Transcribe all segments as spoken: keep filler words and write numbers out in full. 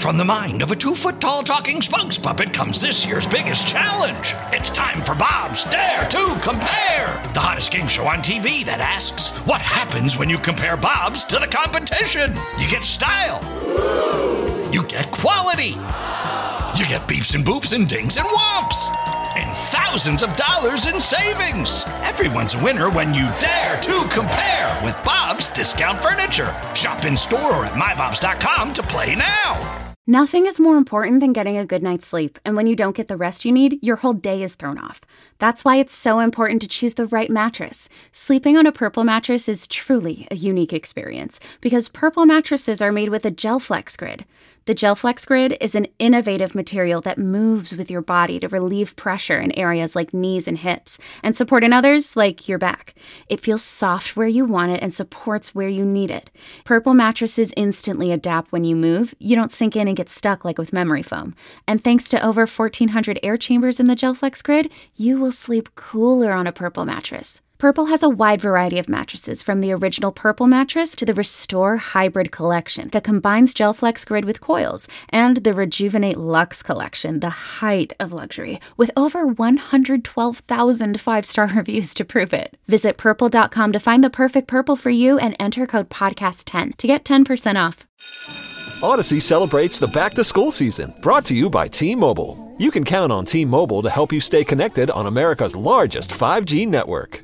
From the mind of a two-foot-tall talking spokes puppet comes this year's biggest challenge. It's time for Bob's Dare to Compare, the hottest game show on T V that asks, what happens when you compare Bobs to the competition? You get style. You get quality. You get beeps and boops and dings and whomps. And thousands of dollars in savings. Everyone's a winner when you dare to compare with Bob's Discount Furniture. Shop in store or at my bobs dot com to play now. Nothing is more important than getting a good night's sleep, and when you don't get the rest you need, your whole day is thrown off. That's why it's so important to choose the right mattress. Sleeping on a Purple mattress is truly a unique experience, because Purple mattresses are made with a GelFlex Grid. The GelFlex Grid is an innovative material that moves with your body to relieve pressure in areas like knees and hips, and support in others like your back. It feels soft where you want it and supports where you need it. Purple mattresses instantly adapt when you move. You don't sink in and get stuck like with memory foam. And thanks to over fourteen hundred air chambers in the GelFlex Grid, you will sleep cooler on a Purple mattress. Purple has a wide variety of mattresses, from the original Purple mattress to the Restore Hybrid collection that combines GelFlex Grid with coils, and the Rejuvenate Luxe collection, the height of luxury, with over one hundred twelve thousand five-star reviews to prove it. Visit purple dot com to find the perfect Purple for you and enter code podcast ten to get ten percent off. Odyssey celebrates the back-to-school season, brought to you by T-Mobile. You can count on T-Mobile to help you stay connected on America's largest five G network.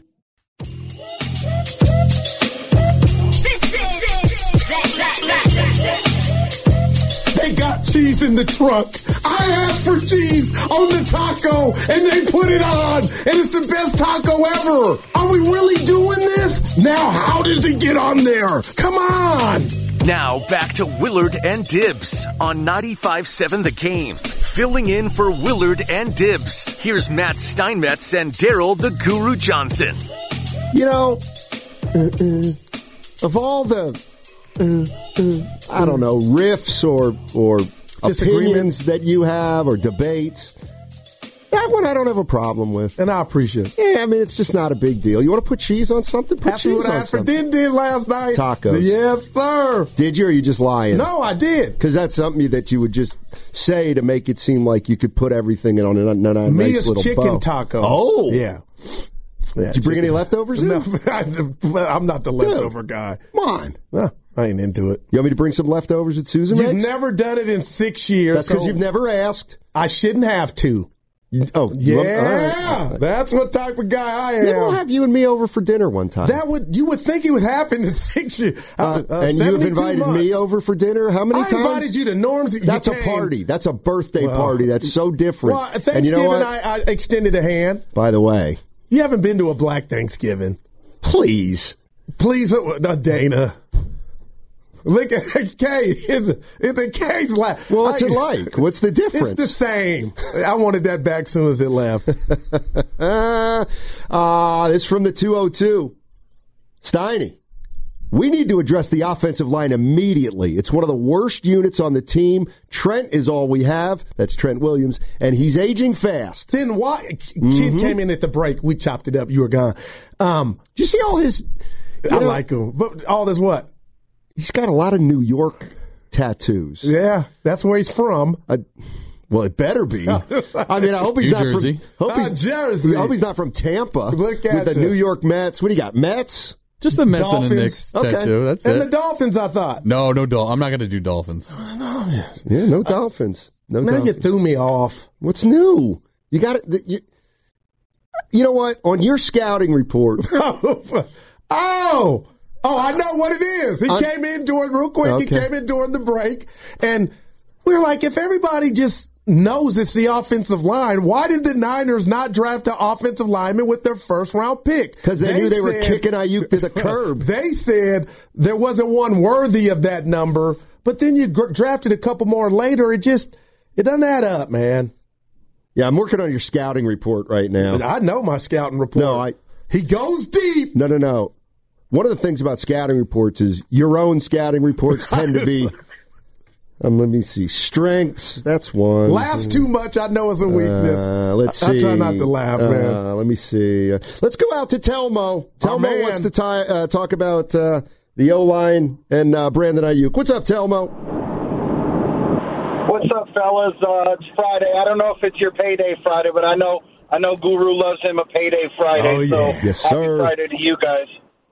They got cheese in the trunk. I asked for cheese on the taco, and they put it on, and it's the best taco ever. Are we really doing this? Now, how does it get on there? Come on. Now, back to Willard and Dibs on ninety-five point seven The Game. Filling in for Willard and Dibs, here's Matt Steinmetz and Daryl the Guru Johnson. You know, uh, uh, of all the... Uh, uh, I don't know, riffs or or opinions that you have or debates, that one I don't have a problem with. And I appreciate it. Yeah, I mean, it's just not a big deal. You want to put cheese on something? Put That's cheese what on I asked for something. Did did last night. Tacos. Yes, sir. Did you, or are you just lying? No, I did. Because that's something that you would just say to make it seem like you could put everything in on a, on a Me nice is little chicken bow. tacos. Oh. Yeah. Yeah, Did you bring any leftovers in? No, I'm not the leftover Dude, guy. Come on. No, I ain't into it. You want me to bring some leftovers at Susan You've Rex? never done it in six years. That's because so you've never asked. I shouldn't have to. You, oh, Yeah, you want, all right, all right. That's what type of guy I am. Maybe we'll have you and me over for dinner one time. That would you would think it would happen in six years. Uh, uh, and you have invited months. me over for dinner how many I times? I invited you to Norm's. That's you a came. party. That's a birthday Well, party. That's so different. Well, and Thanksgiving, you know what? I, I extended a hand. By the way, You haven't been to a black Thanksgiving. please. Please, uh, uh, Dana. Look at Kay. It's, it's a Kay's laugh. Well, what's I- it like? What's the difference? It's the same. I wanted that back as soon as it left. uh, uh, this from the two oh two. Steiny. We need to address the offensive line immediately. It's one of the worst units on the team. Trent is all we have. That's Trent Williams. And he's aging fast. Then why? Kid Mm-hmm. came in at the break. We chopped it up. You were gone. Um, Do you see all his... I know, like him. But all this what? He's got a lot of New York tattoos. Yeah, that's where he's from. Uh, well, it better be. I mean, I hope he's New not Jersey. from... Hope Ah, he's, Jersey. I hope he's not from Tampa. Look with at the you. New York Mets. What do you got, Mets? Just the Mets and the Dolphins. Knicks Okay. tattoo. That's And it. the Dolphins, I thought. no, no, Dol- I'm not going to do Dolphins. Yeah, no Dolphins. No Now Dolphins. you threw me off. What's new? You got it. You, you know what? On your scouting report, oh, oh, I know what it is. He Uh, came in during, real quick, he okay. came in during the break, and we were like, if everybody just knows it's the offensive line, why did the Niners not draft an offensive lineman with their first round pick? because they, knew they were kicking Ayuk to the curb. They said there wasn't one worthy of that number, but then you gr- drafted a couple more later. It just, it doesn't add up, man. Yeah, I'm working on your scouting report right now. I know my scouting report. No, I. He goes deep. No, no, no. One of the things about scouting reports is your own scouting reports tend to be. Um, let me see. Strengths. That's one. Laughs too much, I know, is a weakness. Uh, let's I, see. I try not to laugh, uh, man. Let me see. Uh, let's go out to Telmo. Telmo man. wants to tie, uh, talk about uh, the O-line and uh, Brandon Ayuk. What's up, Telmo? What's up, fellas? Uh, it's Friday. I don't know if it's your payday Friday, but I know I know Guru loves him a payday Friday. Oh, yeah. So Yes, happy sir. Friday to you guys.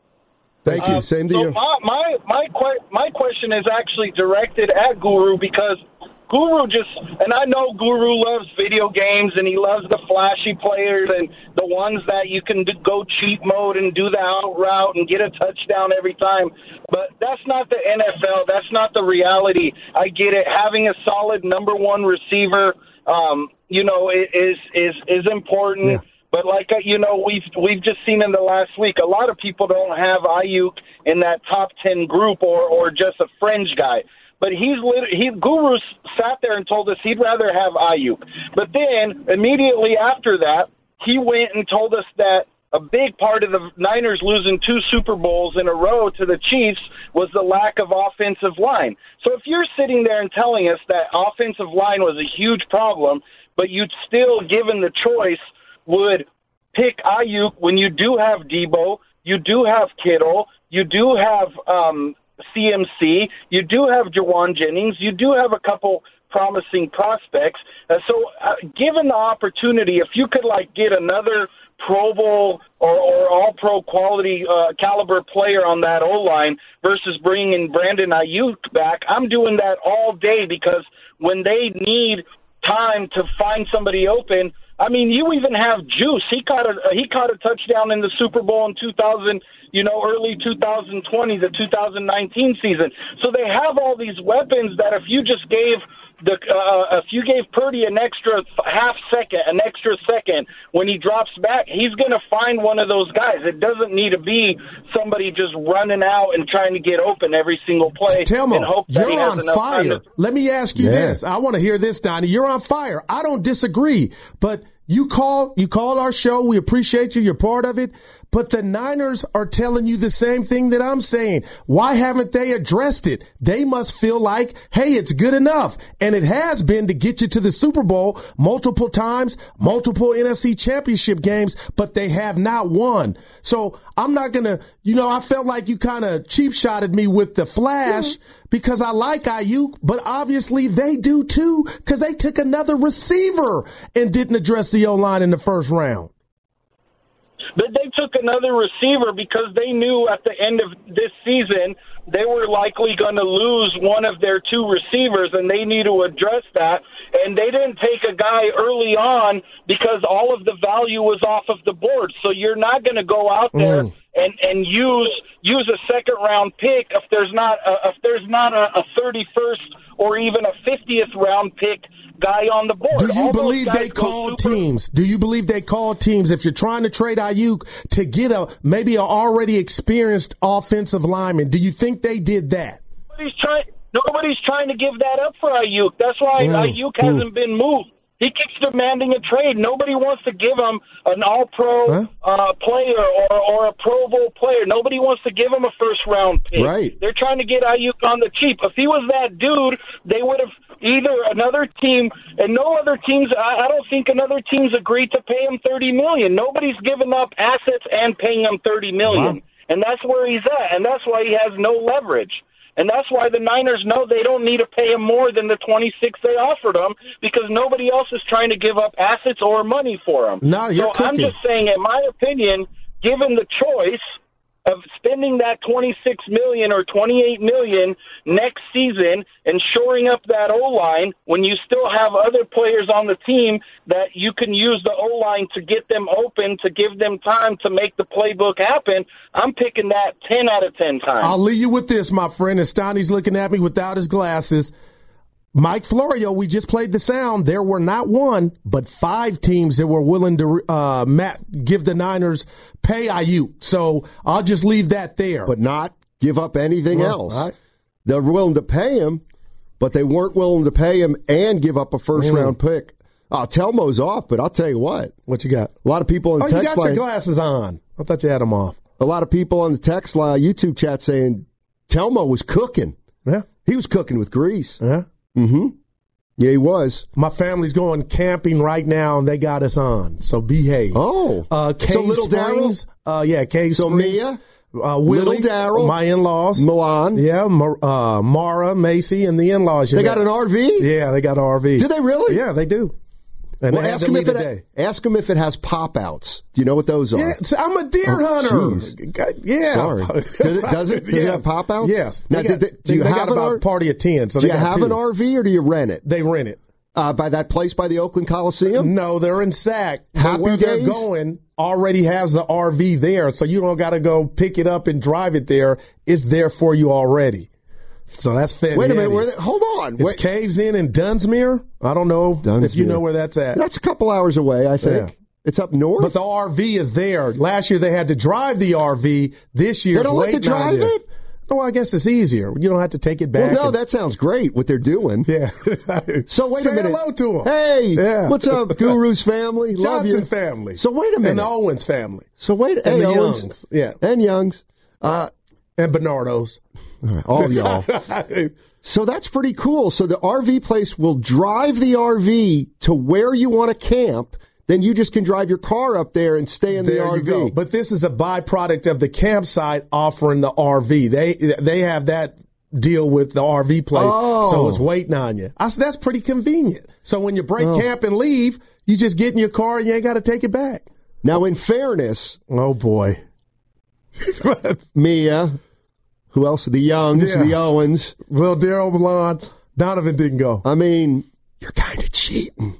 Thank you. Uh, Same to so you. My my my, que- my question is actually directed at Guru because Guru just, and I know Guru loves video games and he loves the flashy players and the ones that you can do, go cheat mode and do the out route and get a touchdown every time. But that's not the N F L. That's not the reality. I get it. Having a solid number one receiver, um, you know, is is is important. Yeah. But like uh, you know, we've we've just seen in the last week, a lot of people don't have Ayuk in that top ten group or or just a fringe guy. But he's he Guru sat there and told us he'd rather have Ayuk. But then immediately after that, he went and told us that a big part of the Niners losing two Super Bowls in a row to the Chiefs was the lack of offensive line. So if you're sitting there and telling us that offensive line was a huge problem, but you'd still, given the choice, would pick Ayuk when you do have Debo, you do have Kittle, you do have um, C M C, you do have Jawan Jennings, you do have a couple promising prospects. Uh, so uh, given the opportunity, if you could like get another Pro Bowl or, or all-pro quality uh, caliber player on that O-line versus bringing Brandon Ayuk back, I'm doing that all day because when they need time to find somebody open, I mean, you even have Juice. He caught a he caught a touchdown in the Super Bowl in two thousand, you know, early two thousand twenty, the two thousand nineteen season. So they have all these weapons that if you just gave the uh, if you gave Purdy an extra half second, an extra second when he drops back, he's going to find one of those guys. It doesn't need to be somebody just running out and trying to get open every single play. Telmo, and hope that you're he has on enough time fire. to- Let me ask you Yeah. this. I want to hear this, Donnie. You're on fire. I don't disagree, but you call you call our show. We appreciate you. You're part of it. But the Niners are telling you the same thing that I'm saying. Why haven't they addressed it? They must feel like, hey, it's good enough. And it has been to get you to the Super Bowl multiple times, multiple N F C championship games, but they have not won. So I'm not going to, you know, I felt like you kind of cheap shotted me with the flash because I like Ayuk, but obviously they do too because they took another receiver and didn't address the O-line in the first round. But they took another receiver because they knew at the end of this season they were likely going to lose one of their two receivers, and they need to address that. And they didn't take a guy early on because all of the value was off of the board. So you're not going to go out there mm. and, and use use a second round pick if there's not a, if there's not a, a thirty-first or even a fiftieth round pick guy on the board. Do you All believe they called super- teams? Do you believe they called teams if you're trying to trade Ayuk to get a maybe an already experienced offensive lineman? Do you think they did that? Nobody's trying. Nobody's trying to give that up for Ayuk. That's why mm. Ayuk hasn't mm. been moved. He keeps demanding a trade. Nobody wants to give him an all-pro huh? uh, player or, or a Pro Bowl player. Nobody wants to give him a first-round pick. Right. They're trying to get Ayuk on the cheap. If he was that dude, they would have either another team, and no other teams, I, I don't think another team's agreed to pay him thirty million dollars. Nobody's given up assets and paying him thirty million dollars. Wow. And that's where he's at, and that's why he has no leverage. And that's why the Niners know they don't need to pay him more than the twenty-six they offered him because nobody else is trying to give up assets or money for him. No, you're so cooking. I'm just saying, in my opinion, given the choice of spending that twenty-six million dollars or twenty-eight million dollars next season and shoring up that O-line when you still have other players on the team that you can use the O-line to get them open, to give them time to make the playbook happen, I'm picking that ten out of ten times. I'll leave you with this, my friend, and Stoney's looking at me without his glasses. Mike Florio, we just played the sound. There were not one, but five teams that were willing to uh, give the Niners pay Ayuk. So I'll just leave that there. But not give up anything well, else. Right. They're willing to pay him, but they weren't willing to pay him and give up a first-round mm. pick. Oh, Telmo's off, but I'll tell you what. What you got? A lot of people on oh, the text you got line. your glasses on. I thought you had them off. A lot of people on the text line, YouTube chat saying Telmo was cooking. Yeah. He was cooking with grease. Yeah. Mm-hmm. Yeah, he was. My family's going camping right now, and they got us on. So behave. Oh. Uh, Cave so little Springs. Uh, yeah, Cave so Springs. Mia? Uh, Willie, Little Darryl, my in-laws. Milan. Yeah, Mar- uh, Mara, Macy, and the in-laws. They know. got an R V? Yeah, they got an R V. Do they really? Yeah, they do. And well, they have ask to them, leave if it, today. ask them if it has pop-outs. Do you know what those are? Yeah, so I'm a deer Oh, hunter. geez. Yeah. Sorry. Does it, does it, does yes. it have pop-outs? Yes. Now, They got, did they, do you they have got an about R- a party of ten. So do they you got have two. an R V or do you rent it? They rent it. Uh, by that place by the Oakland Coliseum? No, they're in Sac. Happy where Days? they're going already has the R V there, so you don't got to go pick it up and drive it there. It's there for you already. So that's fantastic. Wait a minute. Where they, hold on. It's Wait. Caves Inn in Dunsmuir. I don't know Dunsmuir. if you know where that's at. That's a couple hours away, I think. Yeah. It's up north. But the R V is there. Last year they had to drive the R V. This year They don't it's let to waiting on drive you. it? No, I guess it's easier. You don't have to take it back. Well, no, and- that sounds great, what they're doing. Yeah. So wait Say a minute. hello to 'em. Hey, Yeah. what's up, Guru's family? Love Johnson you. family. So wait a minute. And the Owens family. So wait, And hey, the Owens. Youngs. Yeah. And Youngs. Uh, And Bernardo's. all y'all. So that's pretty cool. So the R V place will drive the R V to where you want to camp. Then you just can drive your car up there and stay in the There R V. you go. But this is a byproduct of the campsite offering the R V. They they have that deal with the R V place, Oh. so it's waiting on you. I said, that's pretty convenient. So when you break Oh. camp and leave, you just get in your car and you ain't got to take it back. Now, in fairness, Oh, boy. Mia, who else? The Youngs, Yeah. the Owens. Well, Daryl Milan, Donovan didn't go. I mean, you're kind of cheating.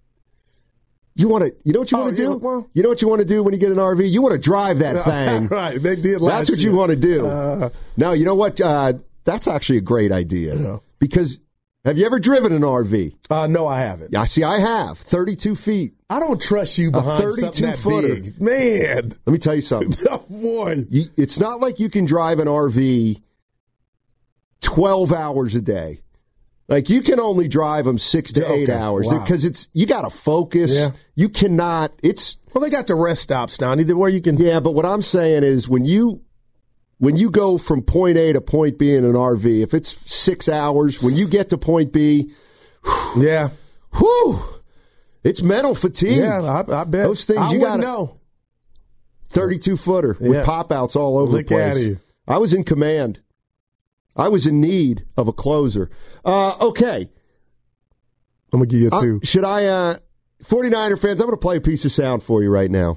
You want to, you know what you Oh, want to yeah, do? well- you know what you want to do when you get an R V? You want to drive that thing. Right. They did last That's what year. you want to do. Uh, no, you know what? Uh, that's actually a great idea. Yeah. Because have you ever driven an R V? Uh, no, I haven't. Yeah, see, I have. thirty-two feet. I don't trust you behind something thirty-two that footer. big. Man. Let me tell you something. Oh, boy. You, it's not like you can drive an R V twelve hours a day. Like you can only drive them six to Okay, eight hours wow. because it's you got to focus. Yeah. You cannot. It's Well, they got the rest stops now, either where you can. yeah. But what I'm saying is when you when you go from point A to point B in an R V, if it's six hours, when you get to point B, Yeah. whew, it's mental fatigue. Yeah, I, I bet. Those things I you wouldn't gotta- know. thirty-two footer with Yeah. pop outs all over Look the place. at you. I was in command. I was in need of a closer. Uh, okay. I'm going to give you a Uh, two. should I, uh, 49er fans, I'm going to play a piece of sound for you right now.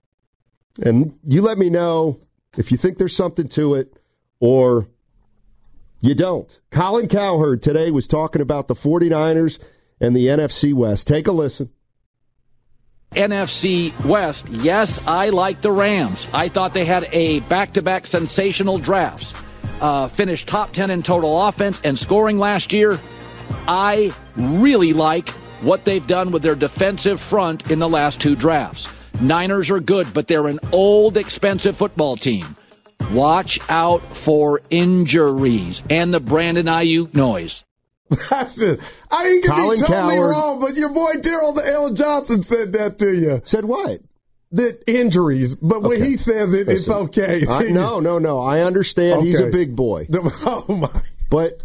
And you let me know if you think there's something to it or you don't. Colin Cowherd today was talking about the 49ers and the N F C West. Take a listen. N F C West, yes, I like the Rams. I thought they had a back-to-back sensational drafts. Uh, finished top ten in total offense and scoring last year. I really like what they've done with their defensive front in the last two drafts. Niners are good, but they're an old, expensive football team. Watch out for injuries and the Brandon Ayuk noise. I said, I ain't gonna Colin be totally Cowherd. wrong, but your boy Daryl the L. Johnson said that to you. Said what? That injuries, but when Okay. he says it, it's Listen, okay. I, no, no, no. I understand he's a Okay. big boy. Oh, my. But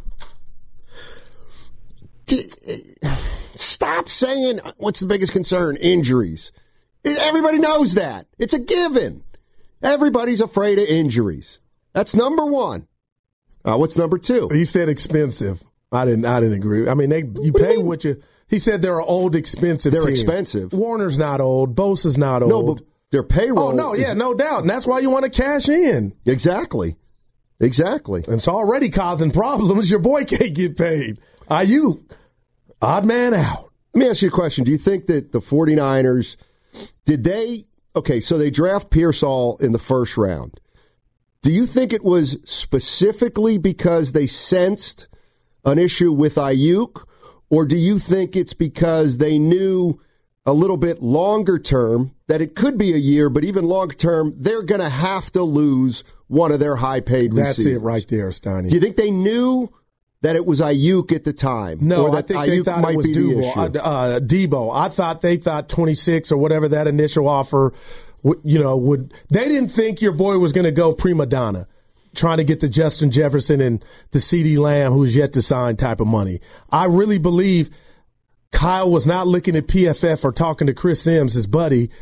d- stop saying what's the biggest concern? Injuries. Everybody knows that. It's a given. Everybody's afraid of injuries. That's number one. Uh, what's number two? He said expensive. I didn't. I didn't agree. I mean, they you What do you pay mean? what you. He said they're an old, expensive. They're team. expensive. Warner's not old. Bosa's not old. No, but their payroll. oh no, yeah, is- no doubt, and that's why you want to cash in. Exactly. Exactly. And it's already causing problems. Your boy can't get paid. Ayuk, odd man out. Let me ask you a question. Do you think that the 49ers, did they, okay, so they draft Pearsall in the first round. Do you think it was specifically because they sensed an issue with Ayuk, or do you think it's because they knew a little bit longer term that it could be a year, but even longer term, they're going to have to lose one of their high-paid receivers? That's it right there, Steiny. Do you think they knew that it was Ayuk at the time? No, or I that think they Ayuk thought might it was be the Debo. issue? Uh, uh, Debo. I thought they thought twenty-six or whatever that initial offer, w- you know, would. They didn't think your boy was going to go prima donna, trying to get the Justin Jefferson and the CeeDee Lamb, who's yet to sign, type of money. I really believe Kyle was not looking at P F F or talking to Chris Sims, his buddy,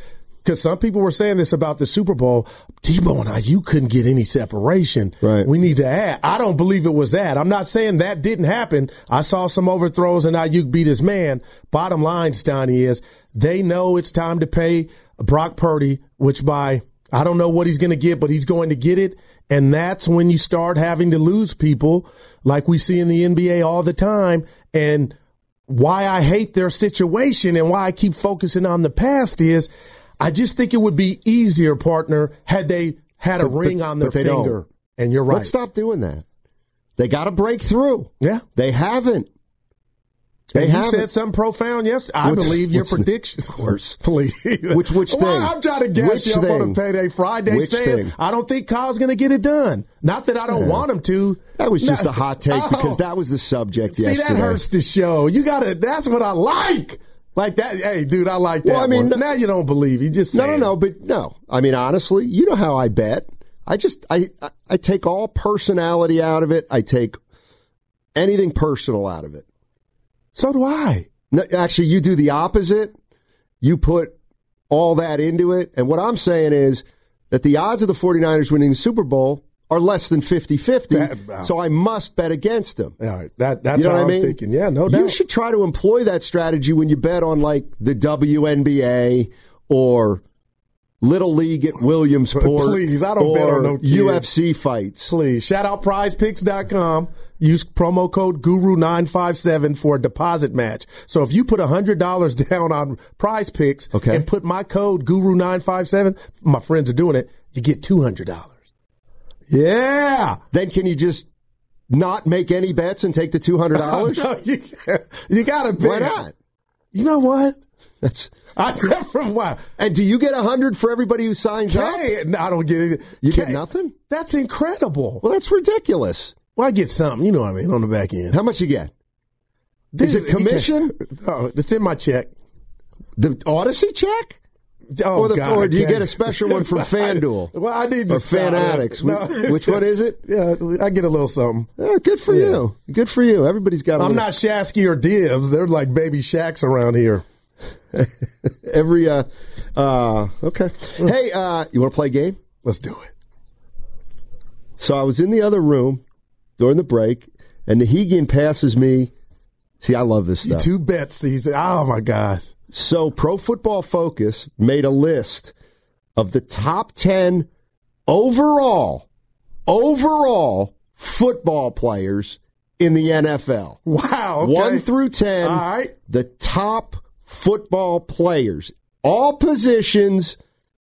because some people were saying this about the Super Bowl. Debo and Ayuk couldn't get any separation. Right. We need to add. I don't believe it was that. I'm not saying that didn't happen. I saw some overthrows and Ayuk beat his man. Bottom line, Stoney, is they know it's time to pay Brock Purdy, which by I don't know what he's going to get, but he's going to get it. And that's when you start having to lose people like we see in the N B A all the time. And why I hate their situation and why I keep focusing on the past is I just think it would be easier, partner, had they had a but, ring but, on their they finger. Don't. And you're right. Let's stop doing that. They got to break through. Yeah. They haven't. They and you haven't. said something profound yesterday. I What's, believe your what's prediction. The, of course. Please. Which, which thing? Well, I'm trying to guess which you up thing? on a payday Friday which saying thing? I don't think Kyle's going to get it done. Not that I don't yeah. want him to. That was just Not, a hot take oh, because that was the subject see, yesterday. See, that hurts the show. You got to, that's what I like. Like that. Hey, dude, I like that. Well, I mean, one. Now you don't believe. You just No, saying. no, no, but no. I mean, honestly, you know how I bet. I just, I, I, I take all personality out of it. I take anything personal out of it. So do I. No, actually, you do the opposite. You put all that into it. And what I'm saying is that the odds of the 49ers winning the Super Bowl are less than fifty-fifty, That, so I must bet against them. All right, that, that's you know how what I'm I mean? thinking. Yeah, no doubt. You should try to employ that strategy when you bet on, like, the W N B A or Little League at Williamsport. Please, I don't bet on no kids. U F C fights. Please. Shout out prize picks dot com. Use promo code Guru nine five seven for a deposit match. So if you put one hundred dollars down on Prize Picks okay. and put my code Guru nine five seven, my friends are doing it, you get two hundred dollars. Yeah. Then can you just not make any bets and take the two hundred dollars? No, you you got to bet. Why not? You know what? That's I from what? And do you get a hundred for everybody who signs K, up? No, I don't get it. You K, get nothing? That's incredible. Well, that's ridiculous. Well, I get something, you know what I mean, on the back end. How much you get? Is it commission? No, it's in my check. The Odyssey check? Oh, or, the, God, or do you okay. get a special one from FanDuel? Well, I need to or stop. Fanatics. No, which, which one is it? Yeah, I get a little something. Yeah, good for yeah. you. Good for you. Everybody's got a I'm little... not Shasky or Dibs. They're like baby Shacks around here. Every, uh, uh, okay. Hey, uh, you want to play a game? Let's do it. So I was in the other room during the break, and Nahegian passes me. See, I love this stuff. Two bets season. Oh, my gosh. So Pro Football Focus made a list of the top ten overall, overall football players in the N F L. Wow. Okay. One through ten. All right. The top football players. All positions,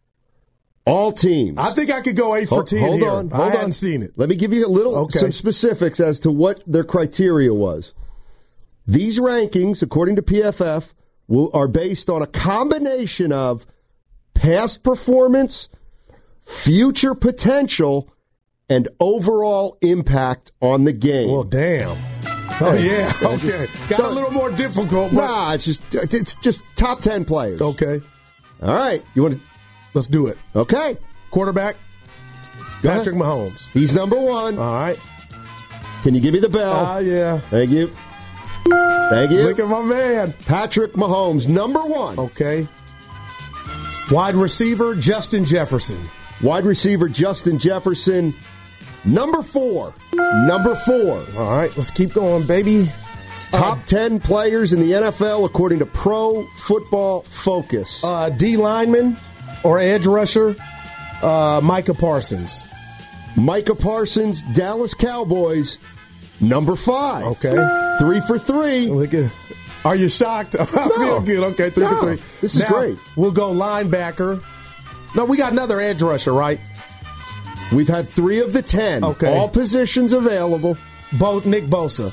all teams. I think I could go eight for ten Hold here. on. Hold I on. hadn't seen it. Let me give you a little, okay. some specifics as to what their criteria was. These rankings, according to P F F, will, are based on a combination of past performance, future potential, and overall impact on the game. Well, damn. Oh, yeah. Okay. Got a little more difficult. But... Nah, it's just it's just top ten players. Okay. All right. You want to? Let's do it. Okay. Quarterback, Go Patrick ahead. Mahomes. He's number one. All right. Can you give me the bell? Ah, uh, yeah. Thank you. Thank you. Look at my man. Patrick Mahomes, number one. Okay. Wide receiver, Justin Jefferson. Wide receiver, Justin Jefferson, number four. Number four. All right, let's keep going, baby. Top uh, ten players in the N F L according to Pro Football Focus. Uh, D lineman or edge rusher, uh, Micah Parsons. Micah Parsons, Dallas Cowboys, number five. Okay. Three for three. Look at, are you shocked? I No. feel good. Okay, three No. for three. This is now, great. We'll go linebacker. No, we got another edge rusher, right? We've had three of the ten. Okay. All positions available. Both Nick Bosa.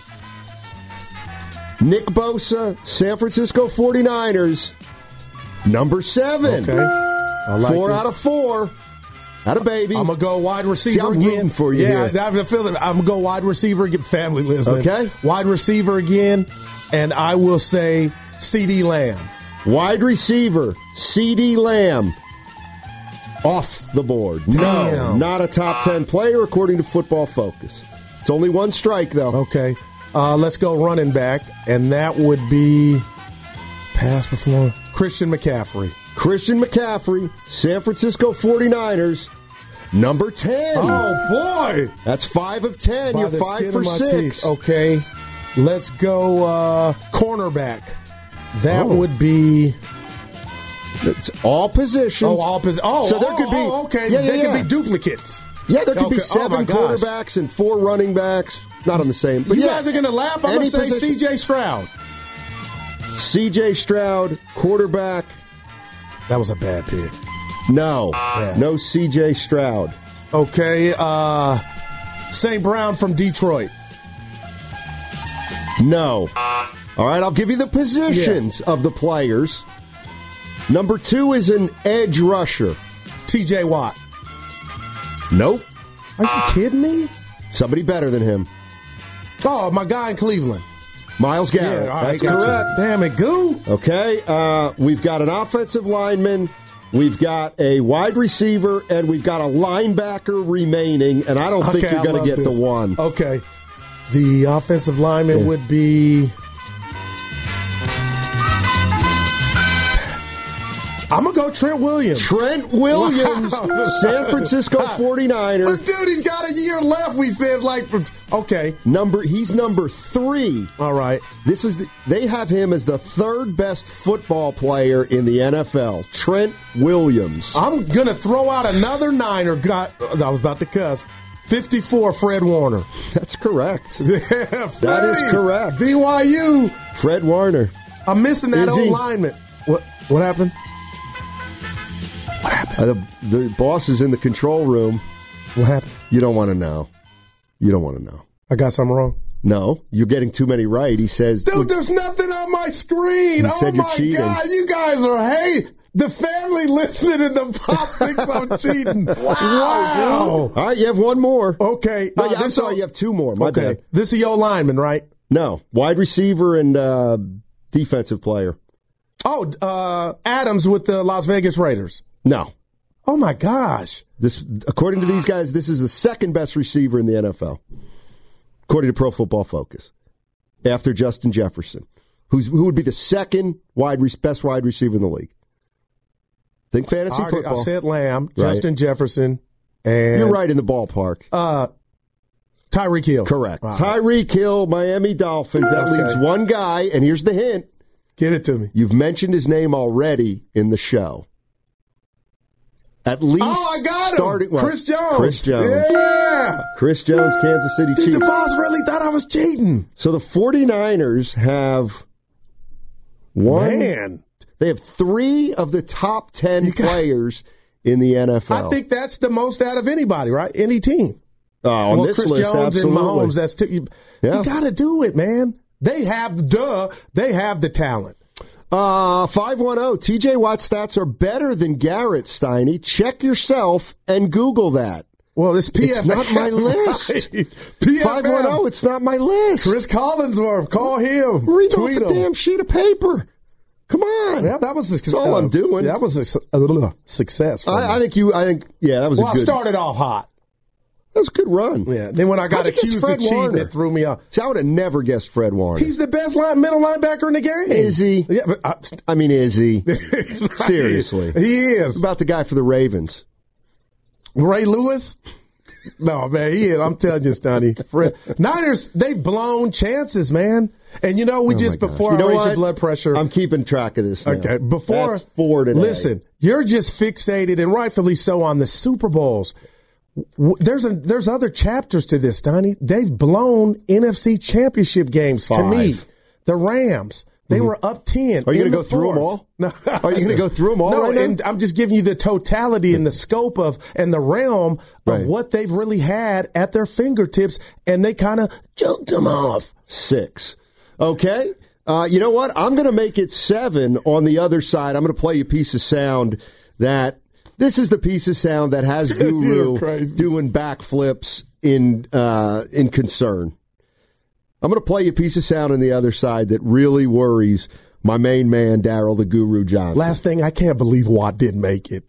Nick Bosa, San Francisco forty-niners, number seven. Okay. I like four it. out of four. Out of baby. I'm going to go wide receiver See, I'm again. rooting for you Yeah, here. I have a feeling. I'm going to go wide receiver again. Family listening. Okay. Wide receiver again, and I will say CeeDee Lamb. Wide receiver, CeeDee Lamb. Off the board. No, Damn. not a top ten player according to Football Focus. It's only one strike, though. Okay. Uh, let's go running back, and that would be pass performance. Christian McCaffrey. Christian McCaffrey, San Francisco forty-niners, number ten. Oh, boy. That's five of ten. By You're the five skin for of my six. teeth. Okay. Let's go uh, cornerback. That Oh. would be... It's all positions. Oh, all positions. Oh, so there oh, could be, oh, okay. Yeah, yeah, there yeah. could be duplicates. Yeah, there could Okay. be Oh, seven my gosh. quarterbacks and four running backs. Not on the same. But You yeah, guys are going to laugh. I'm going any to say position- C J Stroud. C J Stroud, quarterback. That was a bad pick. No. Yeah. No C J Stroud. Okay. Uh, Saint Brown from Detroit. No. All right, I'll give you the positions of the players. Number two is an edge rusher. T J Watt. Nope. Are you kidding me? Somebody better than him. Oh, my guy in Cleveland. Miles Garrett. Yeah, all right, That's gotcha. correct. Damn it, Goo. Okay, uh, we've got an offensive lineman, we've got a wide receiver, and we've got a linebacker remaining, and I don't think Okay, you're I going to love get this. the one. Okay. The offensive lineman Yeah. would be... I'm going to go Trent Williams. Trent Williams, Wow. San Francisco forty-niner. But, dude, he's got a year left, we said. like, Okay. Number, he's number three. All right. This is the, they have him as the third best football player in the N F L. Trent Williams. I'm going to throw out another Niner. Got, I was about to cuss. fifty-four, Fred Warner. That's correct. Yeah, That is Freddie. correct. B Y U. Fred Warner. I'm missing that Is old he? lineman. What What happened? Uh, the, the boss is in the control room. What happened? You don't want to know. You don't want to know. I got something wrong. No, you're getting too many right. He says, Dude, there's nothing on my screen. He Oh, said you're my cheating. God. You guys are, hey, the family listening to the pop thinks I'm cheating. Wow. All right, you have one more. Okay. No, uh, yeah, I'm this sorry, o- you have two more. My okay. bad. This is your lineman, right? No, wide receiver and uh, defensive player. Oh, uh, Adams with the Las Vegas Raiders. No. Oh, my gosh. This, according to these guys, this is the second best receiver in the N F L, according to Pro Football Focus, after Justin Jefferson, who's who would be the second wide re- best wide receiver in the league. Think fantasy I, already, football. I said Lamb, Right. Justin Jefferson, and You're right in the ballpark. uh, Tyreek Hill. Correct. Wow. Tyreek Hill, Miami Dolphins. That Okay. leaves one guy, and here's the hint. Give it to me. You've mentioned his name already in the show. At least Oh, I got him. starting, well, Chris Jones. Chris Jones. Yeah. Chris Jones, Kansas City Dude, Chiefs. the boss really thought I was cheating. So the forty-niners have one. Man. They have three of the top ten You got- players in the N F L. I think that's the most out of anybody, right? Any team. uh, on well, this Chris list, Jones absolutely. and Mahomes, that's two. You, Yeah. you got to do it, man. They have, duh, they have the talent. Uh, five one zero. T J Watt's stats are better than Garrett, Steiny. Check yourself and Google that. Well, it's P F F. It's not my list. Right? P F F. five one zero, it's not my list. Chris Collinsworth, call him. Read Tweet off a him. damn sheet of paper. Come on. Yeah, that was a, That's all I'm doing. That was a, su- a little success. For me. I, I think you, I think, yeah, that was well, a I good, started off hot. that was a good run. Yeah. Then when I got How'd you guess accused of Fred cheating, Warner? it threw me off. See, I would have never guessed Fred Warner. He's the best line, middle linebacker in the game. Is he? Yeah, but I, I mean, is he? Seriously, Seriously. he is. About the guy for the Ravens. Ray Lewis? No, man, he is. I'm telling you, Stunny. Fred. Niners, they've blown chances, man. And you know, we Oh just my gosh. before You know I raise what? your blood pressure. I'm keeping track of this now. Okay, before That's four today. Listen, you're just fixated, and rightfully so, on the Super Bowls. W- There's a there's other chapters to this, Donnie. They've blown N F C championship games. To me, Five. the Rams, they were up ten. Are you going to go through them all? No. Are you going to go through them all No, right now? and I'm just giving you the totality and the scope of and the realm of Right. what they've really had at their fingertips, and they kind of joked them off. Six. Okay. Uh, you know what? I'm going to make it seven on the other side. I'm going to play you a piece of sound that this is the piece of sound that has Guru You're crazy. doing backflips in uh, in concern. I'm going to play you a piece of sound on the other side that really worries my main man, Daryl the Guru Johnson. Last thing, I can't believe Watt didn't make it.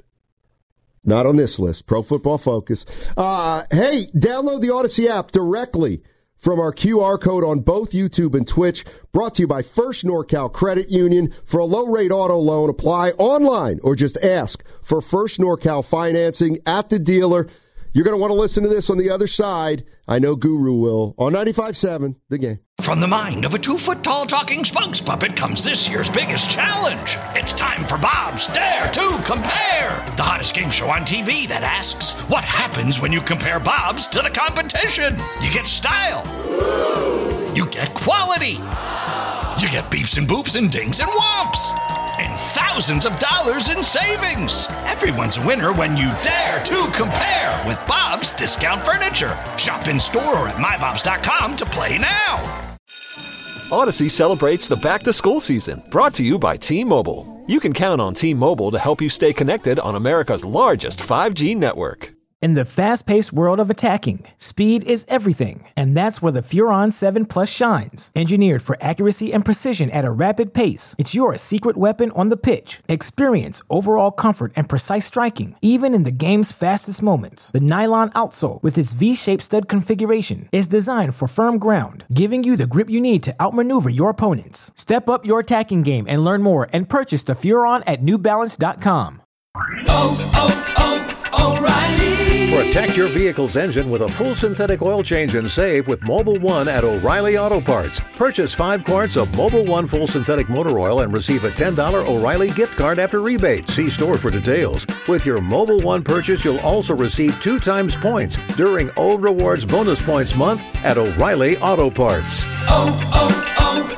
Not on this list. Pro Football Focus. Uh, hey, download the Odyssey app directly from our Q R code on both YouTube and Twitch. Brought to you by First NorCal Credit Union. For a low-rate auto loan, apply online or just ask for First NorCal financing at the dealer. You're going to want to listen to this on the other side. I know Guru will. On ninety-five point seven, The Game. From the mind of a two-foot-tall talking spokes puppet comes this year's biggest challenge. It's time for Bob's Dare to Compare, the hottest game show on T V that asks, what happens when you compare Bobs to the competition? You get style. You get quality. You get beeps and boops and dings and whomps. And thousands of dollars in savings. Everyone's a winner when you dare to compare with Bob's Discount Furniture. Shop in store or at my bobs dot com to play now. Odyssey celebrates the back-to-school season, brought to you by T-Mobile. You can count on T-Mobile to help you stay connected on America's largest five G network. In the fast-paced world of attacking, speed is everything, and that's where the Furon seven Plus shines. Engineered for accuracy and precision at a rapid pace, it's your secret weapon on the pitch. Experience overall comfort and precise striking, even in the game's fastest moments. The nylon outsole, with its V-shaped stud configuration, is designed for firm ground, giving you the grip you need to outmaneuver your opponents. Step up your attacking game and learn more and purchase the Furon at new balance dot com. Oh, oh, oh, O'Reilly! Protect your vehicle's engine with a full synthetic oil change and save with Mobil one at O'Reilly Auto Parts. Purchase five quarts of Mobil one full synthetic motor oil and receive a ten dollars O'Reilly gift card after rebate. See store for details. With your Mobil one purchase, you'll also receive two times points during O Rewards Bonus Points Month at O'Reilly Auto Parts. Oh,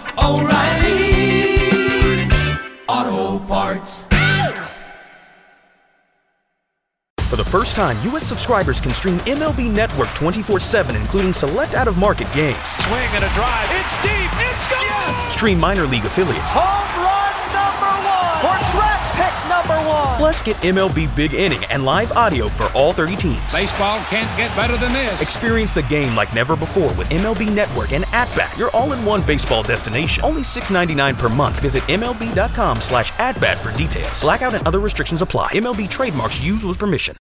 oh, oh, O'Reilly Auto Parts. For the first time, U S subscribers can stream M L B Network twenty-four seven, including select out-of-market games. Swing and a drive. It's deep. It's gone. Yes. Stream minor league affiliates. Home run number one. Or draft pick number one. Plus, get M L B Big Inning and live audio for all thirty teams. Baseball can't get better than this. Experience the game like never before with M L B Network and At-Bat, your all-in-one baseball destination. Only six dollars and ninety-nine cents per month. Visit MLB.com slash at-bat for details. Blackout and other restrictions apply. M L B trademarks used with permission.